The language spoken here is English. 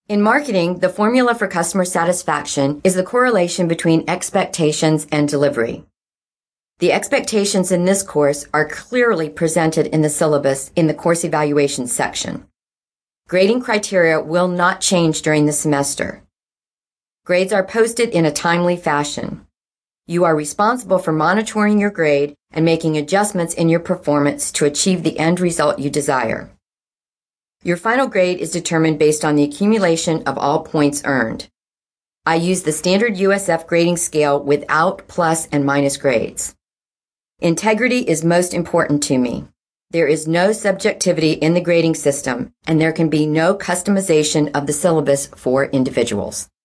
In marketing, the formula for customer satisfaction is the correlation between expectations and delivery. The expectations in this course are clearly presented in the syllabus in the course evaluation section. Grading criteria will not change during the semester. Grades are posted in a timely fashion. You are responsible for monitoring your grade and making adjustments in your performance to achieve the end result you desire. Your final grade is determined based on the accumulation of all points earned. I use the standard USF grading scale without plus and minus grades. Integrity is most important to me. There is no subjectivity in the grading system, and there can be no customization of the syllabus for individuals.